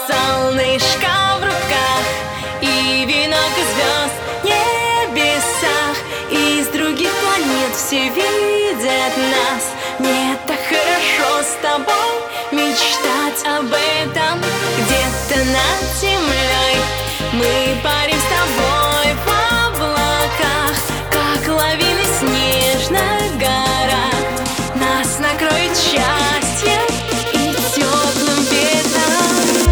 Солнышко в руках и венок из звезд в небесах. Из других планет все видят нас. Мне так хорошо с тобой мечтать об этом. Где-то над землей мы парим с тобой в облаках, как лавины в снежных горах. Нас накроет счастье и теплым ветром.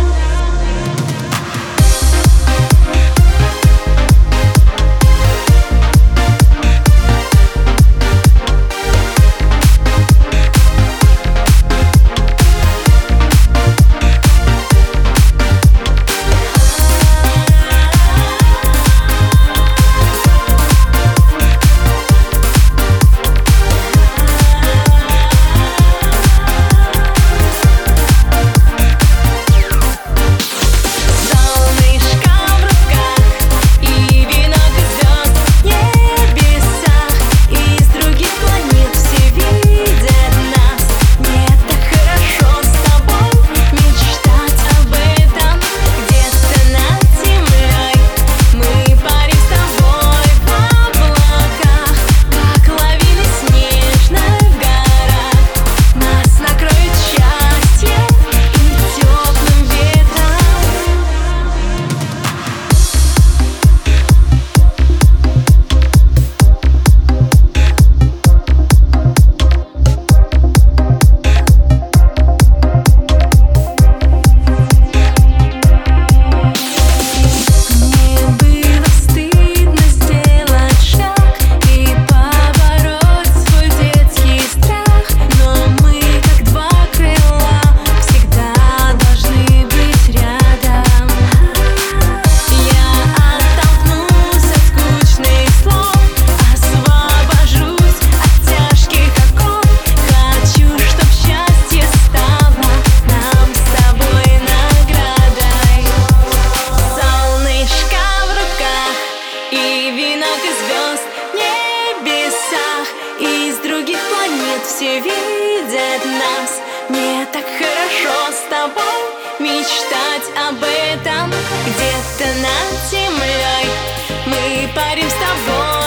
Все видят нас. Мне так хорошо с тобой мечтать об этом. Где-то над землей мы парим с тобой.